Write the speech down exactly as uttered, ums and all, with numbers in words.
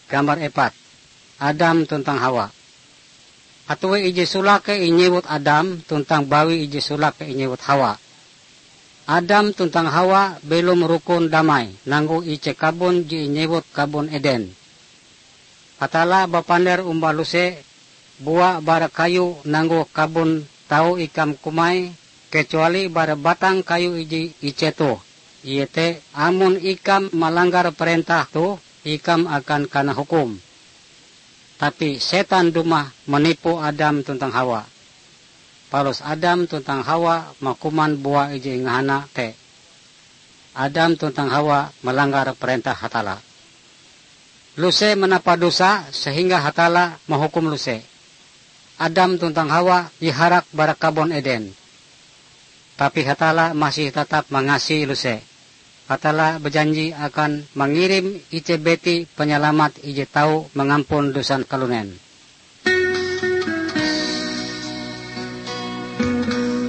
gambar epat. Adam tuntang Hawa. Atuwe ije sulake inyewut Adam tuntang bawi ije sulake inyewut Hawa. Adam tuntang Hawa belum rukun damai nanggo ice kabun ji inyewut kabun Eden. Hatala bapander umbaluse buah bara kayu nanggo kabun tau ikam kumai kecuali bara batang kayu iji iceto. Iete amun ikam melanggar perintah tu ikam akan kana hukum. Tapi setan dumah menipu Adam tuntang Hawa. Palos Adam tuntang Hawa makuman buah iji ngahana te. Adam tuntang Hawa melanggar perintah Hatala. Luse menapa dosa sehingga Hatala menghukum Luse. Adam tuntang Hawa diharak bara kabon Eden. Tapi Hatala masih tetap mengasihi Luse. Hatala berjanji akan mengirim ice beti penyelamat ije tahu mengampun dosa kalunen.